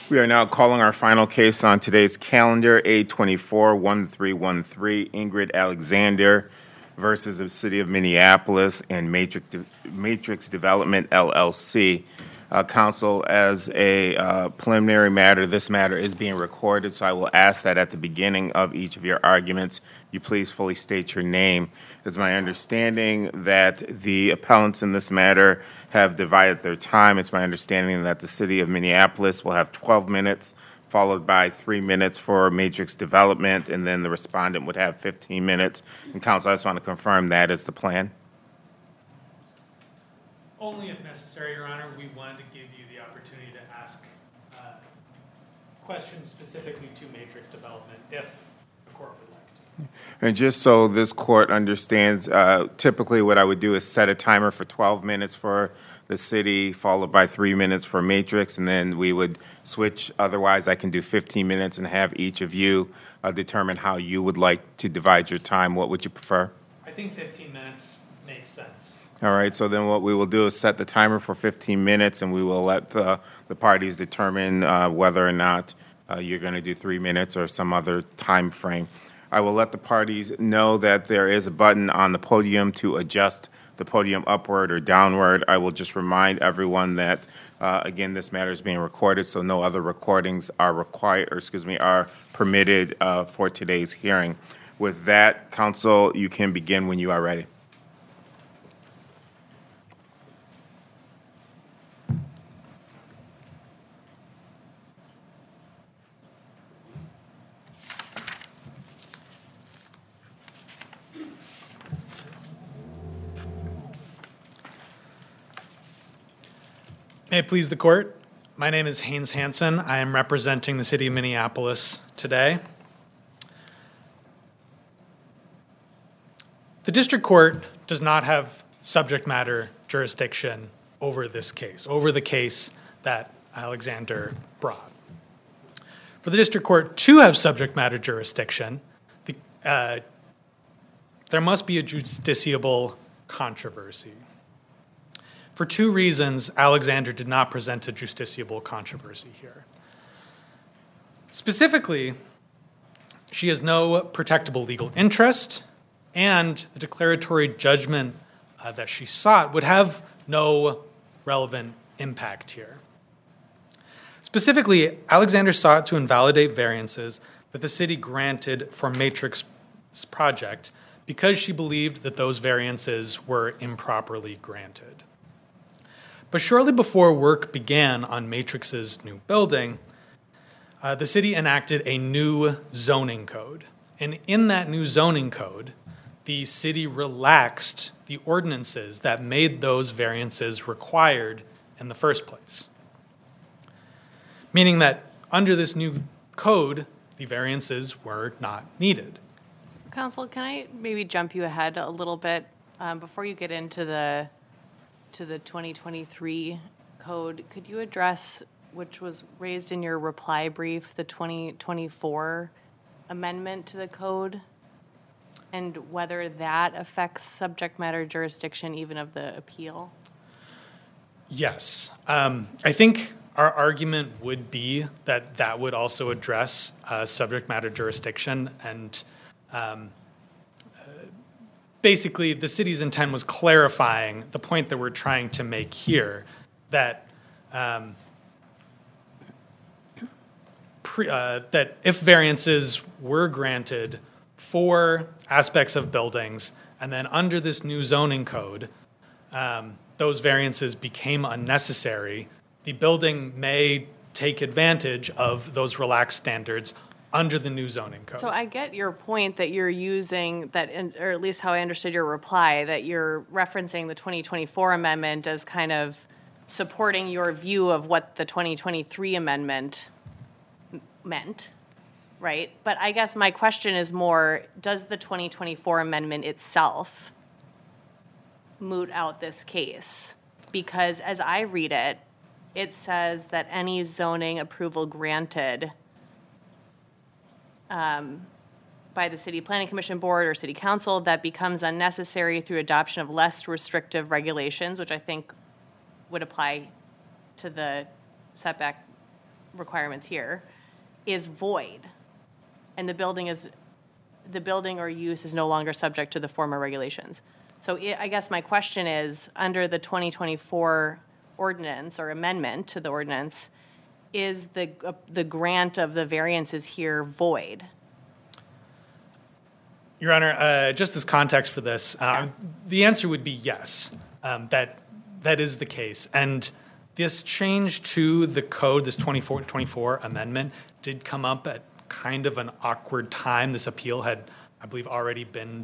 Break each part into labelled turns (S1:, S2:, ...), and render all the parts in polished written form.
S1: We are now calling our final case on today's calendar, A24-1313, Ingrid Alexander versus the City of Minneapolis and Matrix Development, LLC. Council, as a preliminary matter, this matter is being recorded, so I will ask that at the beginning of each of your arguments, you please fully state your name. It's my understanding that the appellants in this matter have divided their time. It's my understanding that the City of Minneapolis will have 12 minutes, followed by 3 minutes for Matrix Development, and then the respondent would have 15 minutes. And Council, I just want to confirm that is the plan.
S2: Only if necessary, Your Honor. We wanted to give you the opportunity to ask questions specifically to Matrix Development if the court would like to.
S1: And just so this court understands, typically what I would do is set a timer for 12 minutes for the city, followed by 3 minutes for Matrix, and then we would switch. Otherwise, I can do 15 minutes and have each of you determine how you would like to divide your time. What would you prefer?
S2: I think 15 minutes makes sense.
S1: All right, so then what we will do is set the timer for 15 minutes, and we will let the parties determine whether or not you're going to do 3 minutes or some other time frame. I will let the parties know that there is a button on the podium to adjust the podium upward or downward. I will just remind everyone that, again, this matter is being recorded, so no other recordings are are permitted for today's hearing. With that, counsel, you can begin when you are ready.
S2: May it please the court. My name is Haynes Hansen. I am representing the City of Minneapolis today. The district court does not have subject matter jurisdiction over this case, over the case that Alexander brought. For the district court to have subject matter jurisdiction, there must be a justiciable controversy. For two reasons, Alexander did not present a justiciable controversy here. Specifically, she has no protectable legal interest, and the declaratory judgment that she sought would have no relevant impact here. Specifically, Alexander sought to invalidate variances that the city granted for Matrix's project because she believed that those variances were improperly granted. But shortly before work began on Matrix's new building, the city enacted a new zoning code. And in that new zoning code, the city relaxed the ordinances that made those variances required in the first place. Meaning that under this new code, the variances were not needed.
S3: Counsel, can I maybe jump you ahead a little bit before you get into the 2023 code? Could you address, which was raised in your reply brief, the 2024 amendment to the code, and whether that affects subject matter jurisdiction even of the appeal?
S2: Yes. I think our argument would be that that would also address subject matter jurisdiction, and basically the city's intent was clarifying the point that we're trying to make here, that that if variances were granted for aspects of buildings, and then under this new zoning code, those variances became unnecessary, the building may take advantage of those relaxed standards under the new zoning code.
S3: So I get your point that you're using that, or at least how I understood your reply, that you're referencing the 2024 amendment as kind of supporting your view of what the 2023 amendment meant, right? But I guess my question is more, does the 2024 amendment itself moot out this case? Because as I read it, it says that any zoning approval granted by the City Planning Commission Board or City Council that becomes unnecessary through adoption of less restrictive regulations, which I think would apply to the setback requirements here, is void, and the building or use is no longer subject to the former regulations. So I guess my question is, under the 2024 ordinance or amendment to the ordinance, is the grant of the variances here void?
S2: Your Honor, just as context for this, the answer would be yes, that is the case. And this change to the code, this 24 amendment, did come up at kind of an awkward time. This appeal had, I believe, already been,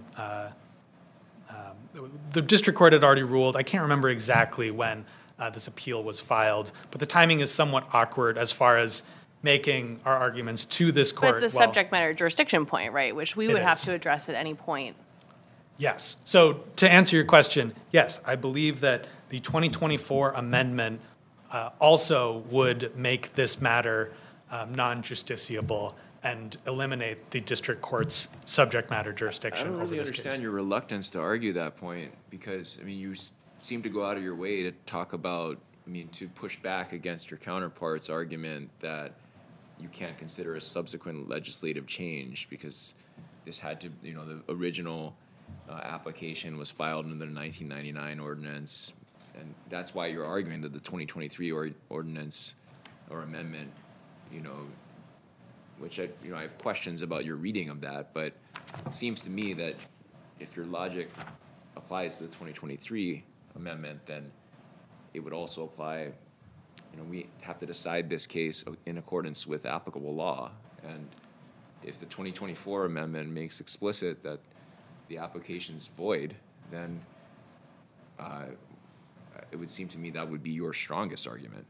S2: the district court had already ruled. I can't remember exactly when this appeal was filed, but the timing is somewhat awkward as far as making our arguments to this court.
S3: But it's a subject matter jurisdiction point, right, which we would have
S2: is.
S3: to address at any point.
S2: Yes. So to answer your question, yes, I believe that the 2024 amendment also would make this matter non-justiciable and eliminate the district court's subject matter jurisdiction
S4: I don't
S2: over
S4: really
S2: this
S4: understand
S2: case.
S4: your reluctance to argue that point, because, I mean, you seem to go out of your way to talk about, to push back against your counterpart's argument that you can't consider a subsequent legislative change because this had to, the original application was filed under the 1999 ordinance, and that's why you're arguing that the 2023 ordinance or amendment, which I have questions about your reading of that, but it seems to me that if your logic applies to the 2023 amendment, then it would also apply. We have to decide this case in accordance with applicable law, and if the 2024 amendment makes explicit that the application's void, then it would seem to me that would be your strongest argument.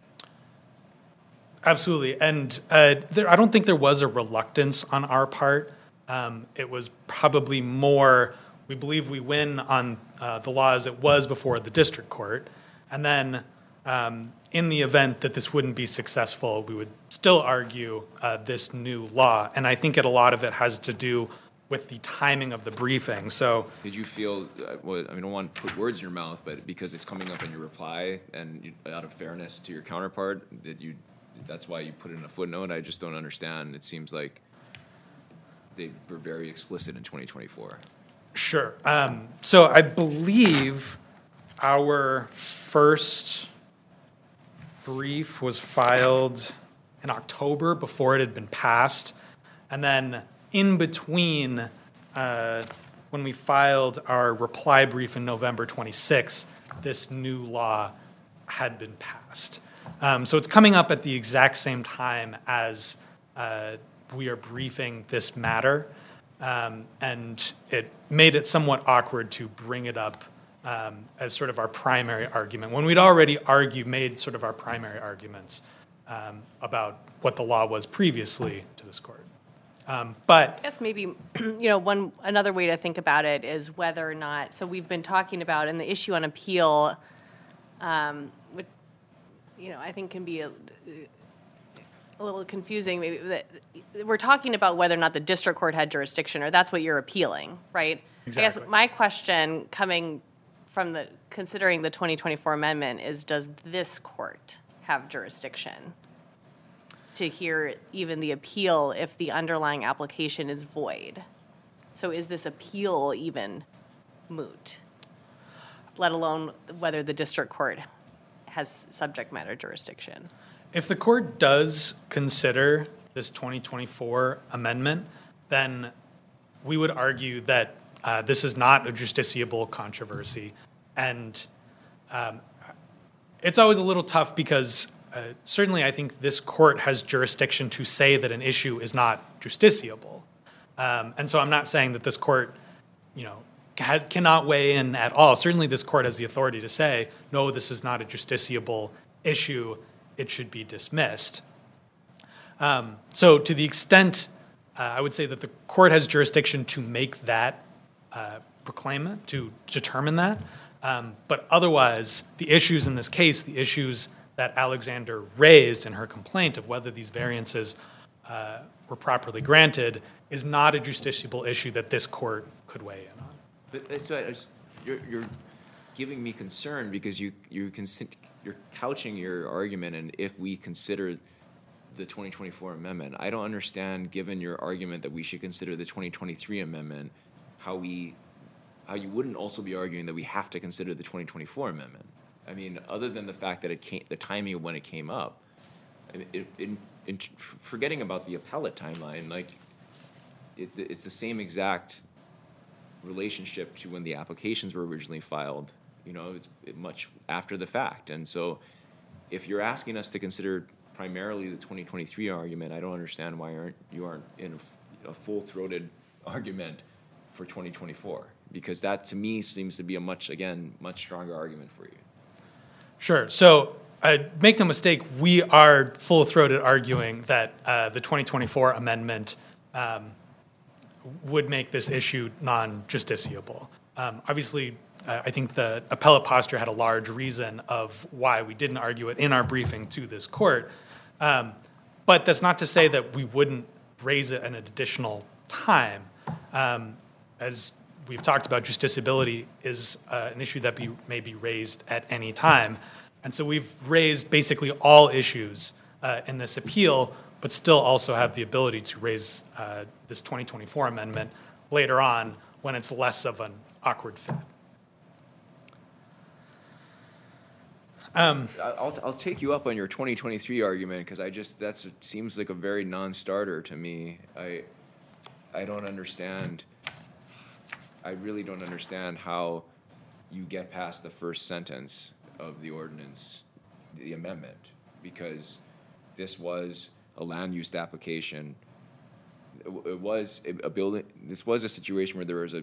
S2: Absolutely. And I don't think there was a reluctance on our part. It was probably more, we believe we win on the law as it was before the district court. And then in the event that this wouldn't be successful, we would still argue this new law. And I think a lot of it has to do with the timing of the briefing. So
S4: Did you feel, I don't want to put words in your mouth, but because it's coming up in your reply and out of fairness to your counterpart, that's why you put it in a footnote? I just don't understand. It seems like they were very explicit in 2024.
S2: Sure. So I believe our first brief was filed in October before it had been passed. And then in between, when we filed our reply brief in November 26th, this new law had been passed. So it's coming up at the exact same time as we are briefing this matter. And it made it somewhat awkward to bring it up as sort of our primary argument, when we'd already made sort of our primary arguments about what the law was previously to this court. But
S3: I guess maybe, another way to think about it is whether or not, so we've been talking about, and the issue on appeal, which, I think can be a little confusing, maybe, that we're talking about whether or not the district court had jurisdiction, or that's what you're appealing, right?
S2: Exactly.
S3: I guess my question coming from considering the 2024 amendment is, does this court have jurisdiction to hear even the appeal if the underlying application is void? So is this appeal even moot, let alone whether the district court has subject matter jurisdiction?
S2: if the court does consider this 2024 amendment, then we would argue that this is not a justiciable controversy. And it's always a little tough because certainly I think this court has jurisdiction to say that an issue is not justiciable. And so I'm not saying that this court, cannot weigh in at all. Certainly this court has the authority to say, no, this is not a justiciable issue, it should be dismissed. So to the extent, I would say that the court has jurisdiction to make that proclaimment, to determine that. But otherwise, the issues in this case, the issues that Alexander raised in her complaint of whether these variances were properly granted, is not a justiciable issue that this court could weigh in on.
S4: But that's why you're giving me concern because you're couching your argument, and if we consider the 2024 amendment. I don't understand, given your argument that we should consider the 2023 amendment, how you wouldn't also be arguing that we have to consider the 2024 amendment. I mean, other than the fact that the timing of when it came up, in forgetting about the appellate timeline, like it's the same exact relationship to when the applications were originally filed. It's much after the fact, and so if you're asking us to consider primarily the 2023 argument, I don't understand why you aren't in a full-throated argument for 2024, because that to me seems to be a much stronger argument for you.
S2: Sure. So make no mistake, we are full-throated arguing that the 2024 amendment would make this issue non-justiciable. Obviously, I think the appellate posture had a large reason of why we didn't argue it in our briefing to this court. But that's not to say that we wouldn't raise it an additional time. As we've talked about, justiciability is an issue that may be raised at any time. And so we've raised basically all issues in this appeal, but still also have the ability to raise this 2024 amendment later on when it's less of an awkward fit.
S4: I'll take you up on your 2023 argument, because that seems like a very non-starter to me. I don't understand. I really don't understand how you get past the first sentence of the ordinance, the amendment, because this was a land use application. It was a building. This was a situation where there was a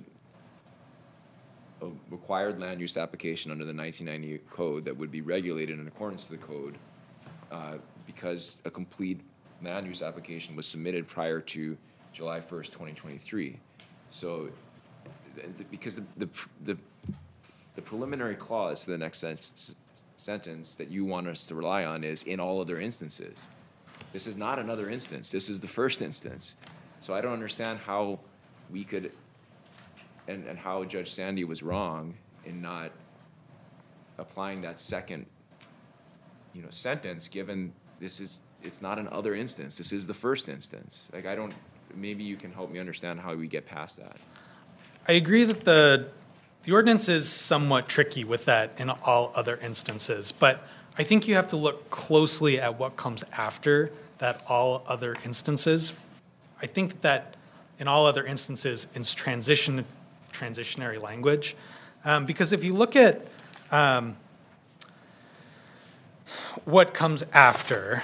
S4: required land use application under the 1998 code that would be regulated in accordance to the code, because a complete land use application was submitted prior to July 1st, 2023. So, because the preliminary clause to the next sentence that you want us to rely on is in all other instances. This is not another instance. This is the first instance. So I don't understand how we could, and how Judge Sandy was wrong in not applying that second, sentence, given it's not an other instance. This is the first instance. Maybe you can help me understand how we get past that.
S2: I agree that the ordinance is somewhat tricky with that in all other instances, but I think you have to look closely at what comes after that all other instances. I think that in all other instances it's transitionary language, because if you look at what comes after,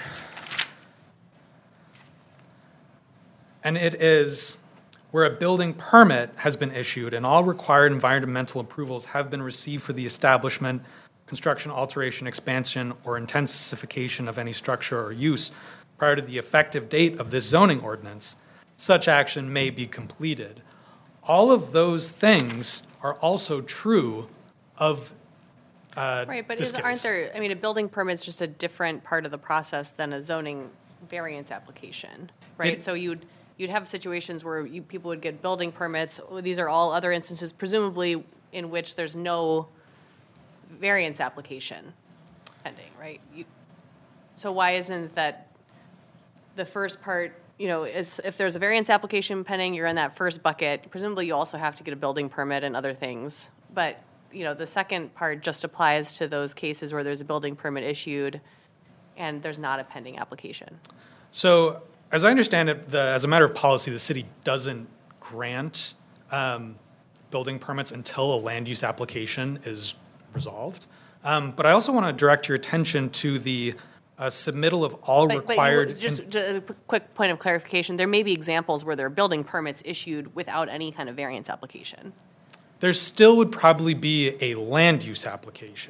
S2: and it is where a building permit has been issued and all required environmental approvals have been received for the establishment, construction, alteration, expansion, or intensification of any structure or use prior to the effective date of this zoning ordinance, such action may be completed. All of those things are also true of
S3: Right, but aren't there, a building permit's just a different part of the process than a zoning variance application, right? So you'd have situations where people would get building permits. These are all other instances, presumably in which there's no variance application pending, right? So why isn't that the first part, is if there's a variance application pending, you're in that first bucket. Presumably you also have to get a building permit and other things. But, the second part just applies to those cases where there's a building permit issued and there's not a pending application.
S2: So, as I understand it, as a matter of policy, the city doesn't grant building permits until a land use application is resolved. But I also want to direct your attention to the submittal of all required...
S3: But just as a quick point of clarification, there may be examples where there are building permits issued without any kind of variance application.
S2: There still would probably be a land use application.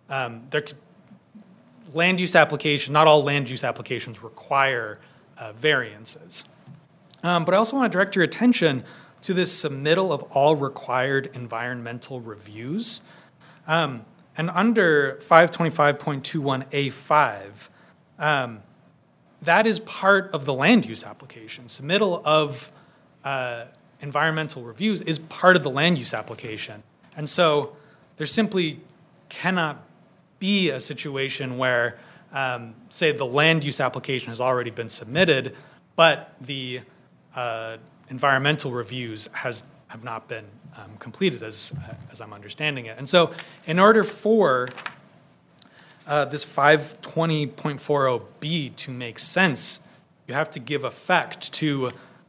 S2: Land use application, not all land use applications require variances. But I also want to direct your attention to this submittal of all required environmental reviews. And under 525.21A5, that is part of the land use application. Submittal of environmental reviews is part of the land use application. And so there simply cannot be a situation where say the land use application has already been submitted, but the environmental reviews have not been completed as I'm understanding it. And so in order for this 520.40B to make sense, you have to give effect to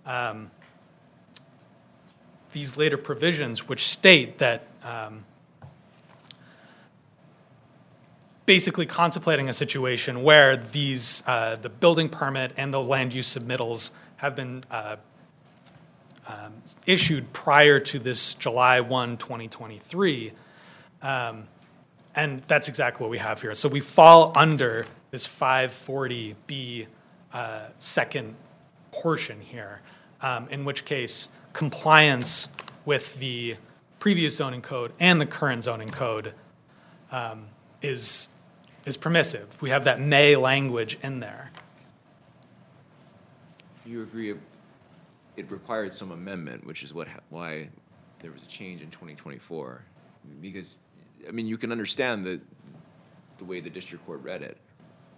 S2: these later provisions which state that basically contemplating a situation where these the building permit and the land use submittals have been issued prior to this July 1, 2023. And that's exactly what we have here. So we fall under this 540B second portion here, in which case compliance with the previous zoning code and the current zoning code is permissive. We have that may language in there.
S4: You agree it required some amendment, which is why there was a change in 2024. Because, I mean, you can understand the way the district court read it.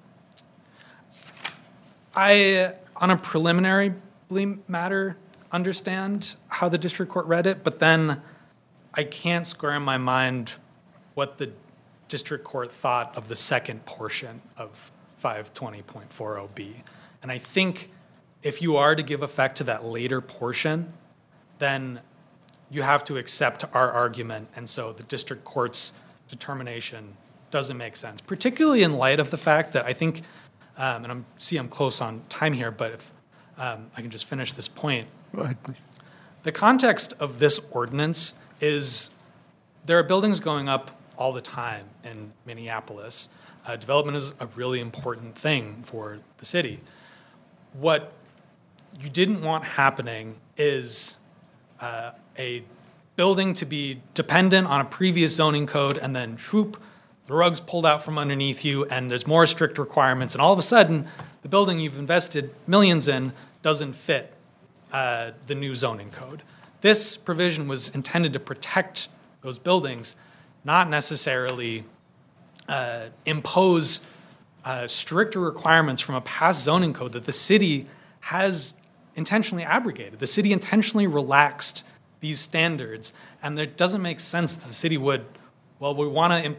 S2: I, on a preliminary matter, understand how the district court read it, but then I can't square in my mind what the district court thought of the second portion of 520.40B. And I think if you are to give effect to that later portion, then you have to accept our argument, and so the district court's determination doesn't make sense, particularly in light of the fact that I think, and I'm close on time here, but if I can just finish this point.
S1: Go ahead, please.
S2: The context of this ordinance is there are buildings going up all the time in Minneapolis. Development is a really important thing for the city. What you didn't want happening is a building to be dependent on a previous zoning code and then swoop, the rug's pulled out from underneath you and there's more strict requirements and all of a sudden the building you've invested millions in doesn't fit the new zoning code. This provision was intended to protect those buildings, not necessarily impose stricter requirements from a past zoning code that the city has intentionally abrogated. The city intentionally relaxed these standards, and it doesn't make sense that the city would, well, we want to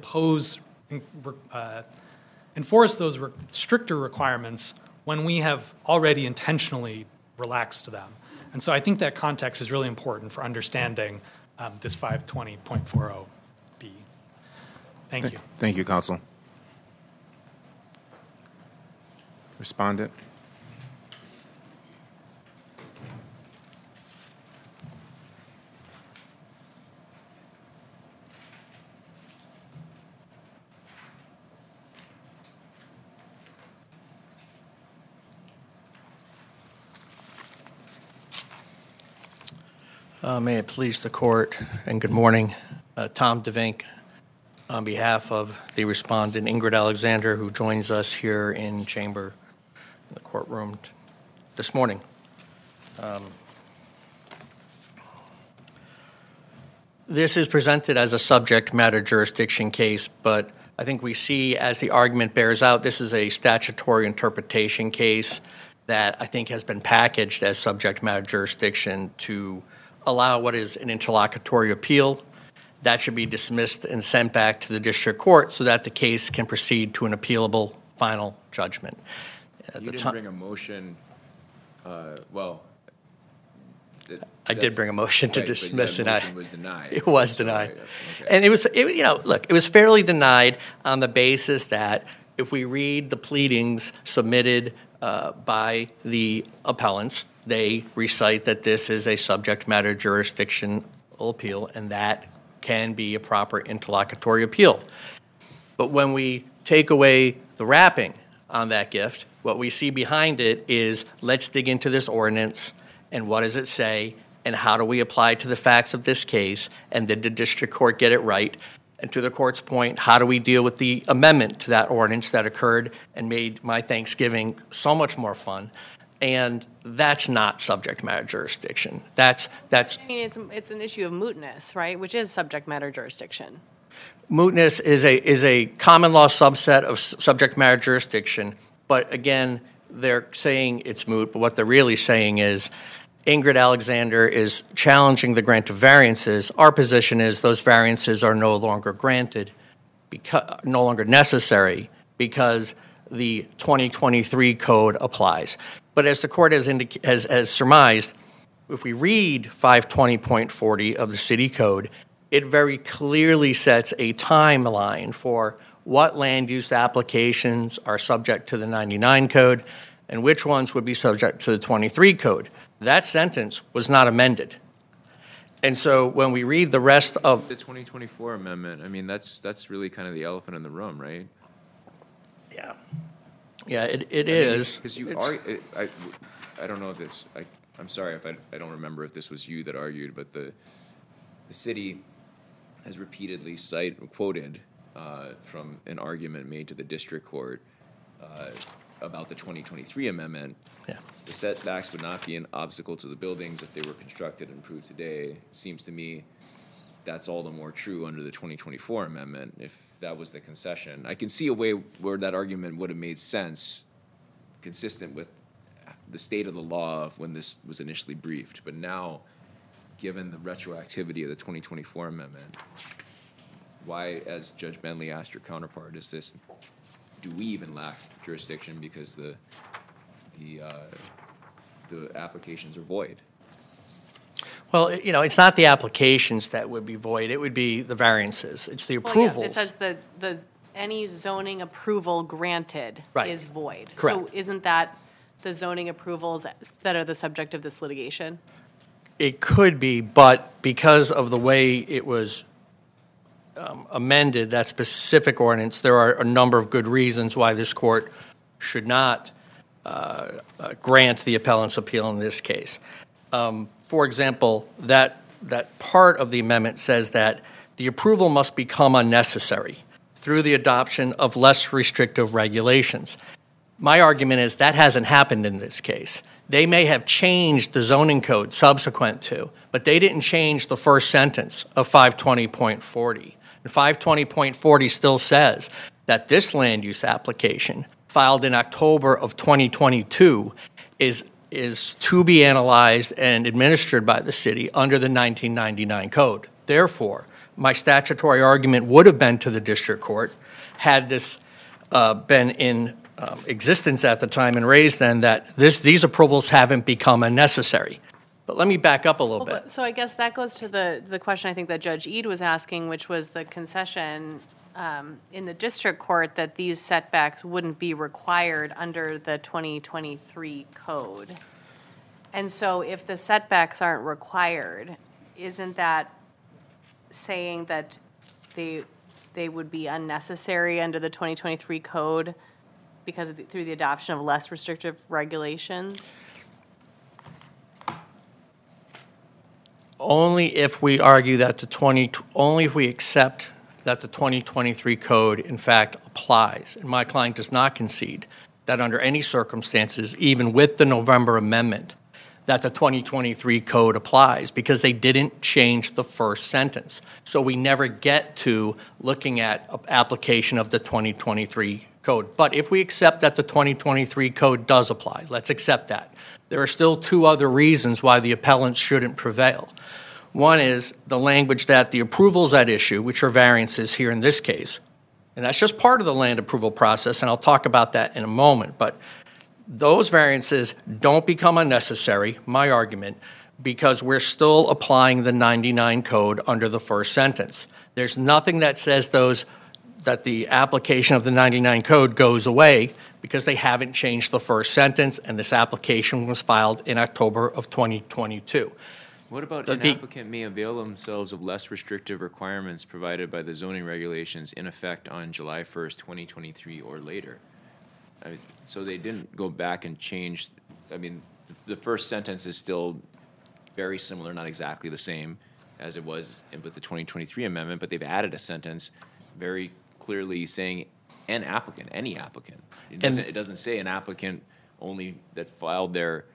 S2: enforce those stricter requirements when we have already intentionally relaxed them. And so I think that context is really important for understanding this 520.40B. Thank you.
S1: Thank you, Counsel. Respondent?
S5: May it please the court, and good morning. Tom DeVink, on behalf of the respondent Ingrid Alexander, who joins us here in chamber, in the courtroom this morning. This is presented as a subject matter jurisdiction case, but I think we see, as the argument bears out, this is a statutory interpretation case that I think has been packaged as subject matter jurisdiction to allow what is an interlocutory appeal. That should be dismissed and sent back to the district court so that the case can proceed to an appealable final judgment.
S4: You didn't bring a motion,
S5: I did bring a motion to dismiss, and
S4: motion was denied.
S5: It was denied.
S4: Okay.
S5: And it was fairly denied on the basis that if we read the pleadings submitted by the appellants, they recite that this is a subject matter jurisdictional appeal, and that can be a proper interlocutory appeal. But when we take away the wrapping on that gift, what we see behind it is, let's dig into this ordinance, and what does it say, and how do we apply it to the facts of this case, and did the district court get it right? And to the court's point, how do we deal with the amendment to that ordinance that occurred and made my Thanksgiving so much more fun? And that's not subject matter jurisdiction. That's.
S3: I mean, it's an issue of mootness, right? Which is subject matter jurisdiction.
S5: mootness is a common law subset of subject matter jurisdiction, but again, they're saying it's moot, but what they're really saying is Ingrid Alexander is challenging the grant of variances. Our position is those variances are no longer granted, no longer necessary, because the 2023 code applies. But as the court has surmised, if we read 520.40 of the city code, it very clearly sets a timeline for what land use applications are subject to the 99 code and which ones would be subject to the 23 code. That sentence was not amended. And so when we read the rest of
S4: The 2024 amendment, I mean, that's really kind of the elephant in the room, right?
S5: Yeah, it is.
S4: Because you
S5: It's-
S4: are, I don't know if this, I'm sorry if I don't remember if this was you that argued, but the city has repeatedly quoted from an argument made to the district court about the 2023 amendment.
S5: Yeah.
S4: The setbacks would not be an obstacle to the buildings if they were constructed and improved today. Seems to me that's all the more true under the 2024 amendment, if that was the concession. I can see a way where that argument would have made sense, consistent with the state of the law when this was initially briefed. But now, given the retroactivity of the 2024 amendment, why, as Judge Bentley asked your counterpart, do we even lack jurisdiction because the applications are void?
S5: Well, it's not the applications that would be void, it would be the variances. It's the
S3: Well, yeah,
S5: approvals.
S3: it says any zoning approval granted
S5: Right.
S3: is void.
S5: Correct.
S3: So isn't that the zoning approvals that are the subject of this litigation?
S5: It could be, but because of the way it was amended, that specific ordinance, there are a number of good reasons why this court should not grant the appellant's appeal in this case. For example, that part of the amendment says that the approval must become unnecessary through the adoption of less restrictive regulations. My argument is that hasn't happened in this case. They may have changed the zoning code subsequent to, but they didn't change the first sentence of 520.40. And 520.40 still says that this land use application filed in October of 2022 is to be analyzed and administered by the city under the 1999 code. Therefore, my statutory argument would have been to the district court, had this been in existence at the time and raised then, that these approvals haven't become unnecessary. But let me back up a little bit.
S3: So I guess that goes to the question I think that Judge Eade was asking, which was the concession in the district court that these setbacks wouldn't be required under the 2023 code. And so if the setbacks aren't required, isn't that saying that they would be unnecessary under the 2023 code because through the adoption of less restrictive regulations?
S5: Only if we argue that only if we accept that the 2023 code in fact applies. And my client does not concede that under any circumstances, even with the November amendment, that the 2023 code applies, because they didn't change the first sentence. So we never get to looking at application of the 2023 code. But if we accept that the 2023 code does apply, let's accept that. There are still two other reasons why the appellants shouldn't prevail. One is the language that the approvals at issue, which are variances here in this case, and that's just part of the land approval process, and I'll talk about that in a moment, but those variances don't become unnecessary, my argument, because we're still applying the 99 code under the first sentence. There's nothing that says that the application of the 99 code goes away, because they haven't changed the first sentence, and this application was filed in October of 2022.
S4: What about an applicant may avail themselves of less restrictive requirements provided by the zoning regulations in effect on July 1st, 2023 or later? I mean, so they didn't go back and change. I mean, the first sentence is still very similar, not exactly the same as it was with the 2023 amendment, but they've added a sentence very clearly saying an applicant, any applicant. It doesn't say an applicant only that filed their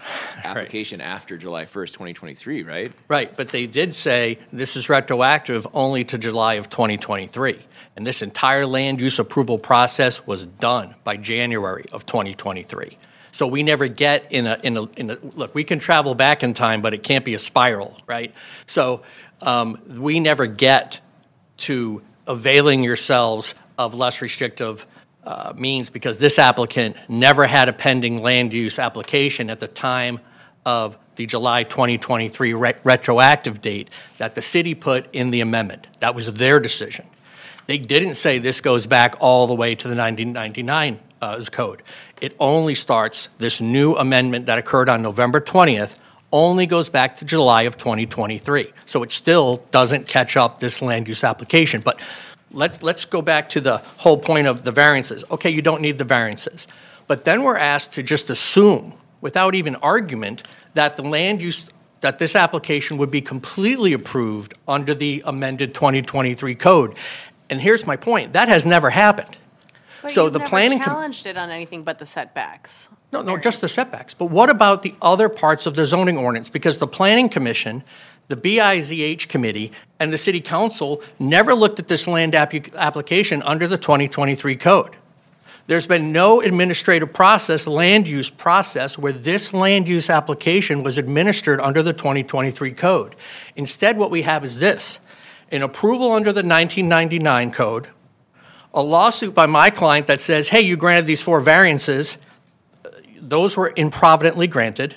S4: application after July 1st, 2023, right?
S5: Right, but they did say this is retroactive only to July of 2023. And this entire land use approval process was done by January of 2023. So we never get look, we can travel back in time, but it can't be a spiral, right? So we never get to availing yourselves of less restrictive means because this applicant never had a pending land use application at the time of the July 2023 retroactive date that the city put in the amendment. That was their decision. They didn't say this goes back all the way to the 1999 code. It only starts, this new amendment that occurred on November 20th only goes back to July of 2023. So it still doesn't catch up this land use application. But let's go back to the whole point of the variances. Okay, you don't need the variances. But then we're asked to just assume, without even argument, that the land use, that this application would be completely approved under the amended 2023 code. And here's my point, that has never happened.
S3: But
S5: So
S3: you've
S5: the
S3: never
S5: planning
S3: challenged it on anything but the setbacks.
S5: No, just the setbacks. But what about the other parts of the zoning ordinance? Because the Planning Commission, the BIZH Committee, and the City Council never looked at this land application under the 2023 code. There's been no administrative process, land use process, where this land use application was administered under the 2023 code. Instead, what we have is this: an approval under the 1999 code, a lawsuit by my client that says, hey, you granted these 4 variances, those were improvidently granted,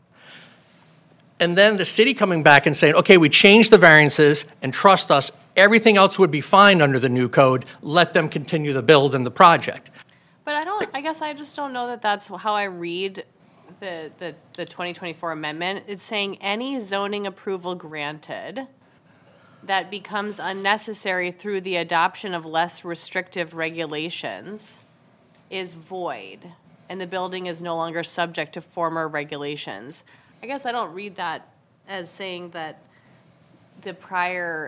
S5: and then the city coming back and saying, okay, we changed the variances, and trust us, everything else would be fine under the new code, let them continue the build and the project.
S3: But I guess I just don't know that that's how I read the 2024 amendment. It's saying any zoning approval granted that becomes unnecessary through the adoption of less restrictive regulations is void, and the building is no longer subject to former regulations. I guess I don't read that as saying that the prior,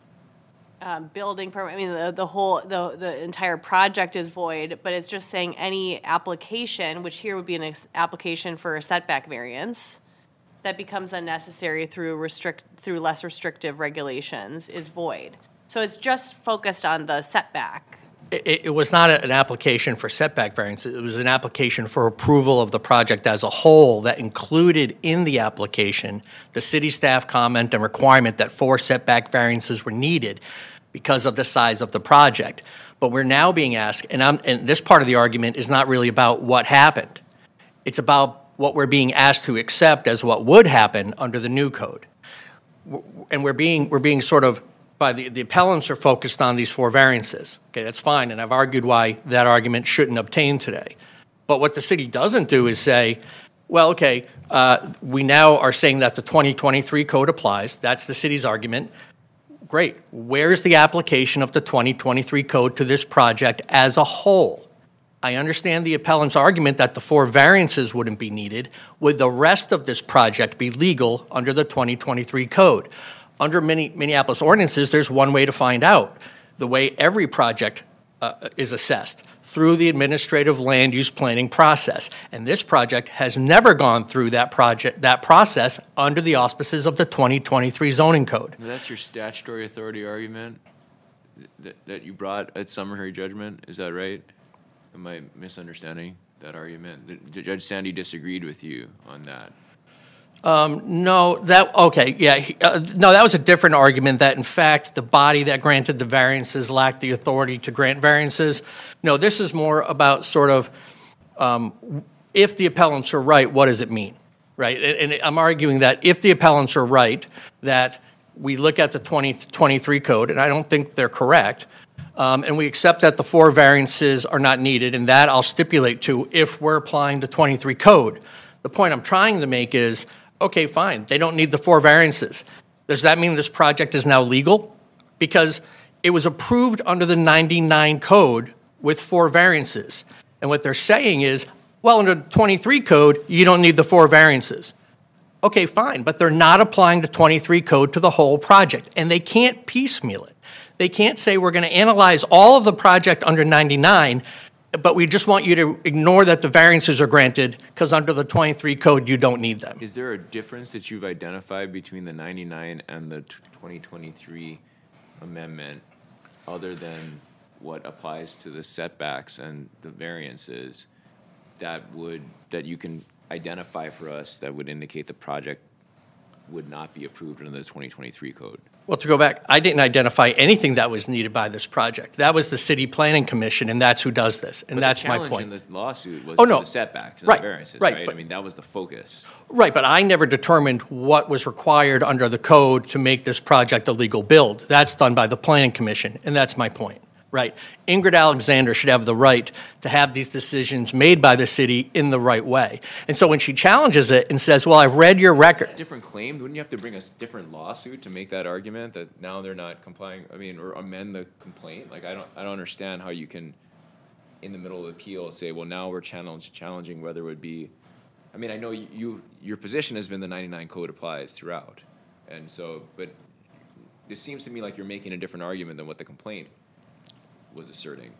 S3: building permit, I mean, the entire project is void, but it's just saying any application, which here would be an application for a setback variance, that becomes unnecessary through less restrictive regulations is void. So it's just focused on the setback.
S5: It was not an application for setback variance. It was an application for approval of the project as a whole that included in the application the city staff comment and requirement that 4 setback variances were needed because of the size of the project. But we're now being asked, and this part of the argument is not really about what happened. It's about what we're being asked to accept as what would happen under the new code. And we're being sort of, by the appellants are focused on these 4 variances. Okay, that's fine, and I've argued why that argument shouldn't obtain today. But what the city doesn't do is say, well, okay, we now are saying that the 2023 code applies. That's the city's argument. Great. Where's the application of the 2023 code to this project as a whole? I understand the appellant's argument that the 4 variances wouldn't be needed. Would the rest of this project be legal under the 2023 code? Under Minneapolis ordinances, there's one way to find out. The way every project is assessed, through the administrative land use planning process. And this project has never gone through that process under the auspices of the 2023 zoning code.
S4: That's your statutory authority argument that you brought at summary judgment, is that right? Am I misunderstanding that argument? Judge Sandy disagreed with you on that.
S5: No, that was a different argument, that in fact the body that granted the variances lacked the authority to grant variances. No, this is more about sort of if the appellants are right, what does it mean, right? And I'm arguing that if the appellants are right, that we look at the 2023 code, and I don't think they're correct, and we accept that the 4 variances are not needed, and that I'll stipulate to if we're applying the 23 code. The point I'm trying to make is, okay, fine, they don't need the 4 variances. Does that mean this project is now legal? Because it was approved under the 99 code with 4 variances. And what they're saying is, well, under the 23 code, you don't need the 4 variances. Okay, fine, but they're not applying the 23 code to the whole project, and they can't piecemeal it. They can't say we're going to analyze all of the project under 99, but we just want you to ignore that the variances are granted, because under the 23 code, you don't need them.
S4: Is there a difference that you've identified between the 99 and the 2023 amendment, other than what applies to the setbacks and the variances, that you can identify for us that would indicate the project would not be approved under the 2023 code?
S5: Well, to go back, I didn't identify anything that was needed by this project. That was the City Planning Commission, and that's who does this, and that's my point.
S4: The challenge in the lawsuit was
S5: Oh,
S4: to
S5: no.
S4: the setbacks and
S5: Right,
S4: the variances,
S5: right,
S4: right?
S5: but-
S4: I mean, that was the focus.
S5: Right, but I never determined what was required under the code to make this project a legal build. That's done by the Planning Commission, and that's my point, right? Ingrid Alexander should have the right to have these decisions made by the city in the right way. And so when she challenges it and says, well, I've read your record.
S4: Different claim, wouldn't you have to bring a different lawsuit to make that argument that now they're not complying, or amend the complaint? Like, I don't understand how you can, in the middle of the appeal, say, well, now we're challenging whether it would be, I mean, I know your position has been the 99 code applies throughout. And so, but it seems to me like you're making a different argument than what the complaint was asserting.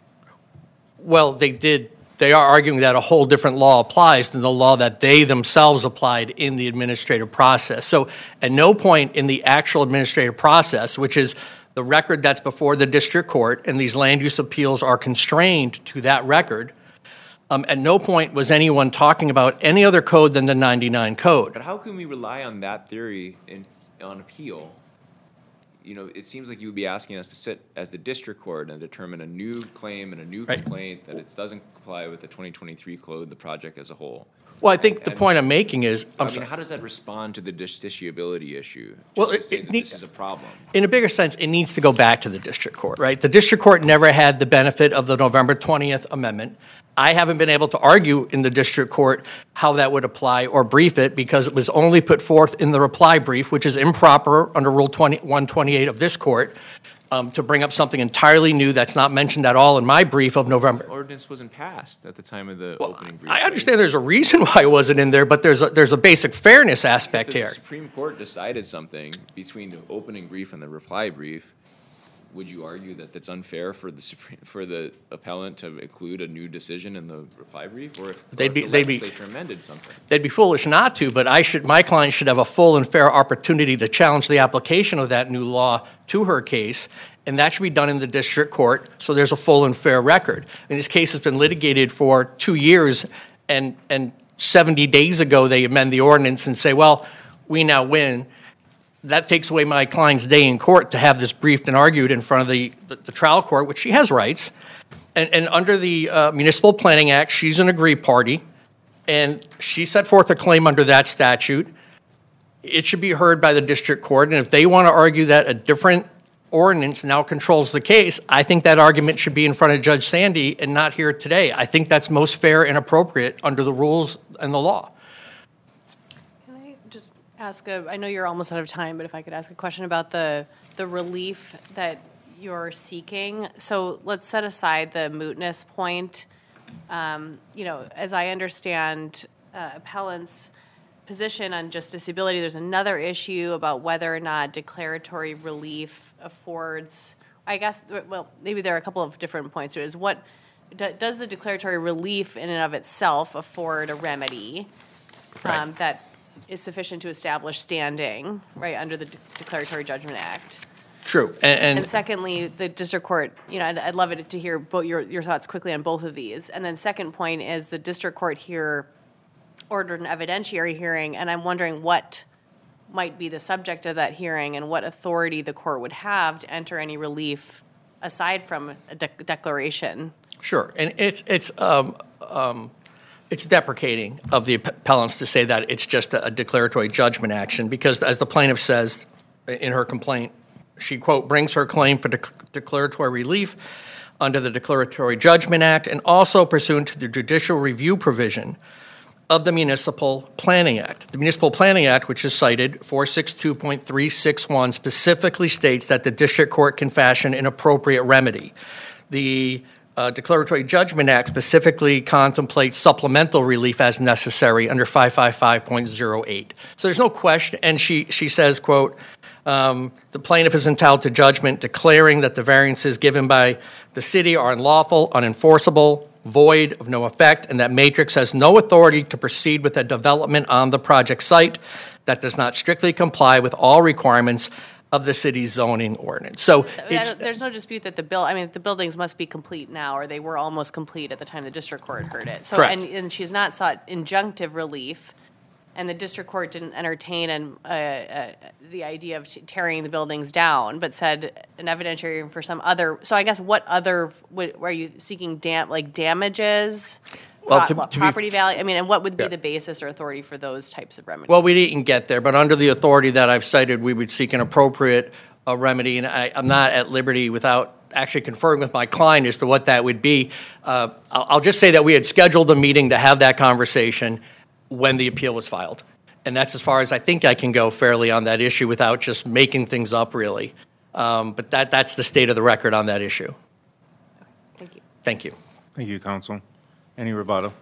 S5: Well, they are arguing that a whole different law applies than the law that they themselves applied in the administrative process. So at no point in the actual administrative process, which is the record that's before the district court, and these land use appeals are constrained to that record, at no point was anyone talking about any other code than the 99 code.
S4: But how can we rely on that theory on appeal? You know, it seems like you would be asking us to sit as the district court and determine a new claim and a new
S5: Right.
S4: complaint that it doesn't comply with the 2023 code, the project as a whole.
S5: Well, I think the
S4: And-
S5: point I'm making is,
S4: I mean, how does that respond to the justiciability issue?
S5: Well,
S4: Just to say
S5: it
S4: that
S5: needs-
S4: this is a problem.
S5: in a bigger sense, it needs to go back to the district court, right? The district court never had the benefit of the November 20th amendment. I haven't been able to argue in the district court how that would apply or brief it, because it was only put forth in the reply brief, which is improper under Rule 128 of this court, to bring up something entirely new that's not mentioned at all in my brief of November.
S4: Ordinance wasn't passed at the time of the opening brief.
S5: I understand there's a reason why it wasn't in there, but there's a basic fairness aspect
S4: If the
S5: here.
S4: Supreme Court decided something between the opening brief and the reply brief, would you argue that it's unfair for the appellant to include a new decision in the reply brief, or if
S5: They'd
S4: the
S5: be-
S4: legislature amended something?
S5: They'd be foolish not to, but my client should have a full and fair opportunity to challenge the application of that new law to her case, and that should be done in the district court, so there's a full and fair record. And this case has been litigated for 2 years, and 70 days ago, they amend the ordinance and say, well, we now win. That takes away my client's day in court to have this briefed and argued in front of the trial court, which she has rights. And under the Municipal Planning Act, she's an aggrieved party, and she set forth a claim under that statute. It should be heard by the district court, and if they want to argue that a different ordinance now controls the case, I think that argument should be in front of Judge Sandy and not here today. I think that's most fair and appropriate under the rules and the law.
S3: Can I just ask I know you're almost out of time, but if I could ask a question about the relief that you're seeking. So let's set aside the mootness point. You know, as I understand appellant's position on justiciability, there's another issue about whether or not declaratory relief affords, I guess, well, maybe there are a couple of different points to it. Is what, does the declaratory relief in and of itself afford a remedy
S5: Right.
S3: that is sufficient to establish standing, right, under the Declaratory Judgment Act?
S5: True.
S3: And secondly, the district court, you know, I'd love it to hear your thoughts quickly on both of these. And then second point is the district court here ordered an evidentiary hearing, and I'm wondering what might be the subject of that hearing and what authority the court would have to enter any relief aside from a declaration.
S5: Sure, and it's deprecating of the appellants to say that it's just a declaratory judgment action, because as the plaintiff says in her complaint, she, quote, brings her claim for declaratory relief under the Declaratory Judgment Act and also pursuant to the judicial review provision of the Municipal Planning Act. The Municipal Planning Act, which is cited, 462.361, specifically states that the district court can fashion an appropriate remedy. The Declaratory Judgment Act specifically contemplates supplemental relief as necessary under 555.08. So there's no question, and she says, quote, the plaintiff is entitled to judgment declaring that the variances given by the city are unlawful, unenforceable, void, of no effect, and that Matrix has no authority to proceed with a development on the project site that does not strictly comply with all requirements of the city's zoning ordinance. So it's,
S3: There's no dispute that the buildings must be complete now, or they were almost complete at the time the district court heard it. So,
S5: Correct.
S3: and she's not sought injunctive relief, and the district court didn't entertain the idea of tearing the buildings down, but said an evidentiary for some other. So I guess what other are you seeking? Damages?
S5: Well, to be-
S3: property value. I mean, and what would be the basis or authority for those types of remedies?
S5: well, we didn't get there, but under the authority that I've cited, we would seek an appropriate remedy, and I'm not at liberty without actually conferring with my client as to what that would be. I'll just say that we had scheduled a meeting to have that conversation when the appeal was filed. And that's as far as I think I can go fairly on that issue without just making things up, really. But that's the state of the record on that issue.
S3: Thank you.
S5: Thank you.
S1: Thank you, Counsel. Any rebuttal?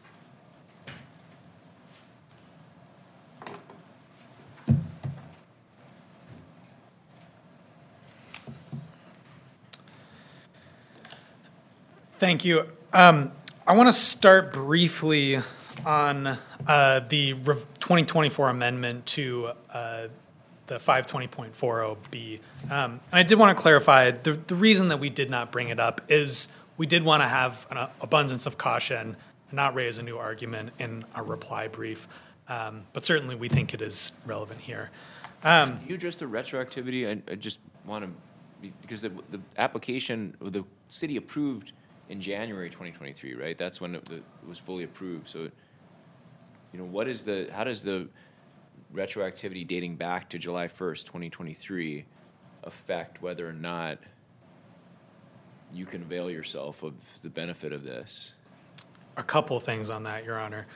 S2: Thank you. I want to start briefly on the 2024 amendment to the 520.40B. I did want to clarify, the reason that we did not bring it up is we did want to have an abundance of caution and not raise a new argument in our reply brief, but certainly we think it is relevant here.
S4: Can you address the retroactivity? I just want to, because the application, the city approved in January 2023, right? That's when it was fully approved. So, how does the retroactivity dating back to July 1st, 2023 affect whether or not you can avail yourself of the benefit of this?
S2: A couple things on that, Your Honor.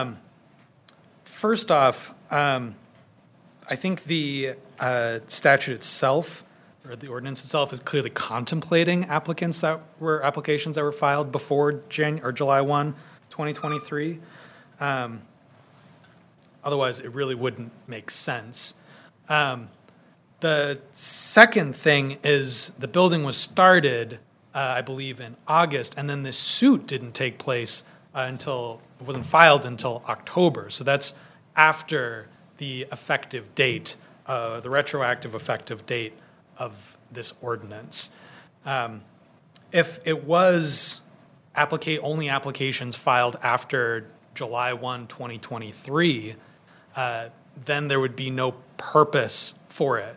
S2: First off, I think the statute itself, or the ordinance itself, is clearly contemplating applications that were filed before July 1, 2023. Otherwise, it really wouldn't make sense. The second thing is the building was started, I believe, in August, and then this suit didn't take place it wasn't filed until October. So that's after the effective date, the retroactive effective date of this ordinance. If it was only applications filed after July 1, 2023, then there would be no purpose for it.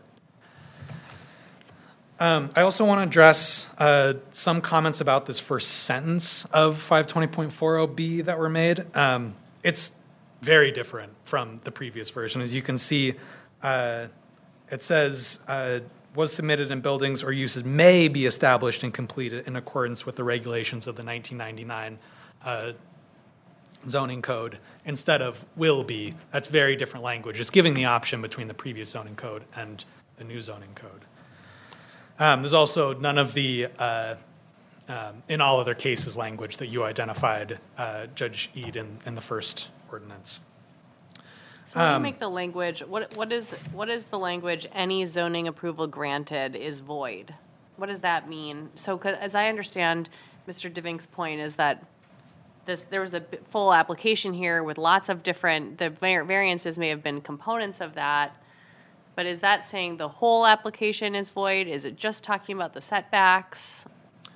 S2: I also want to address some comments about this first sentence of 520.40B that were made. It's very different from the previous version. As you can see, it says, was submitted in buildings or uses may be established and completed in accordance with the regulations of the 1999 zoning code instead of will be. That's very different language. It's giving the option between the previous zoning code and the new zoning code. There's also none of the in all other cases language that you identified, Judge Eade, in the first ordinance.
S3: So when you make the language, what is the language, any zoning approval granted is void? What does that mean? So 'cause as I understand, Mr. DeVink's point is that there was a full application here with lots of different, the variances may have been components of that, but is that saying the whole application is void? Is it just talking about the setbacks?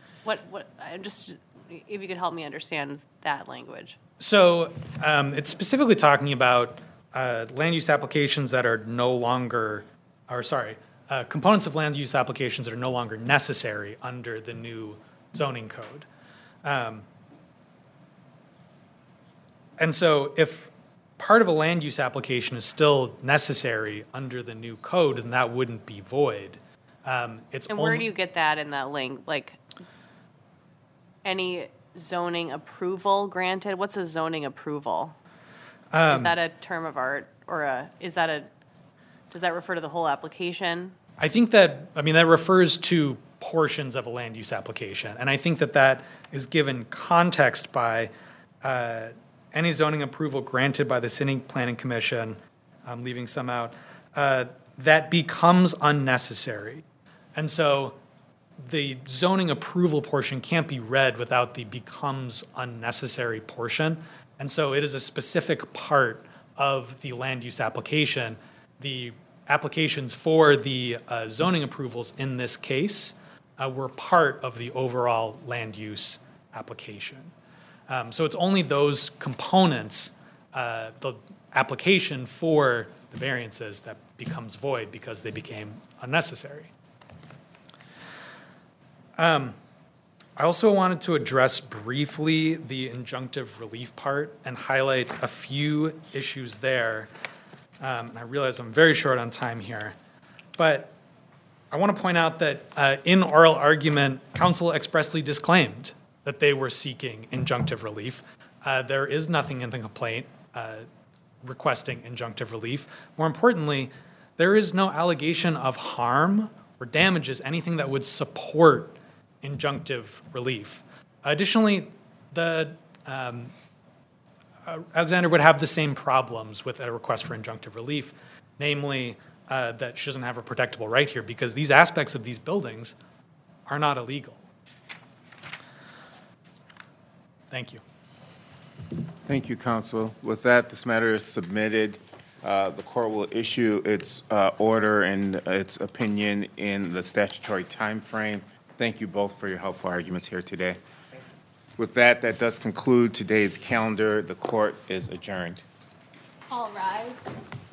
S3: If you could help me understand that language.
S2: So it's specifically talking about land use applications that are no longer, components of land use applications that are no longer necessary under the new zoning code. And so if part of a land use application is still necessary under the new code, then that wouldn't be void.
S3: And where do you get that in that link? Like, any zoning approval granted? What's a zoning approval? Is that a term of art, or does that refer to the whole application?
S2: I think that refers to portions of a land use application. And I think that is given context by any zoning approval granted by the City Planning Commission, I'm leaving some out, that becomes unnecessary. And so the zoning approval portion can't be read without the becomes unnecessary portion. And so it is a specific part of the land use application. The applications for the zoning approvals in this case were part of the overall land use application. So it's only those components, the application for the variances, that becomes void because they became unnecessary. I also wanted to address briefly the injunctive relief part and highlight a few issues there. And I realize I'm very short on time here, but I want to point out that in oral argument, counsel expressly disclaimed that they were seeking injunctive relief. There is nothing in the complaint requesting injunctive relief. More importantly, there is no allegation of harm or damages, anything that would support injunctive relief. Additionally, Alexander would have the same problems with a request for injunctive relief, namely that she doesn't have a protectable right here because these aspects of these buildings are not illegal. Thank you.
S1: Thank you, counsel. With that, this matter is submitted. The court will issue its order and its opinion in the statutory time frame. Thank you both for your helpful arguments here today. With that, that does conclude today's calendar. The court is adjourned.
S3: All rise.